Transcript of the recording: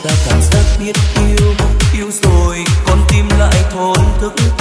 ta cảm giác biết yêu, yêu rồi con tim lại thổn thức.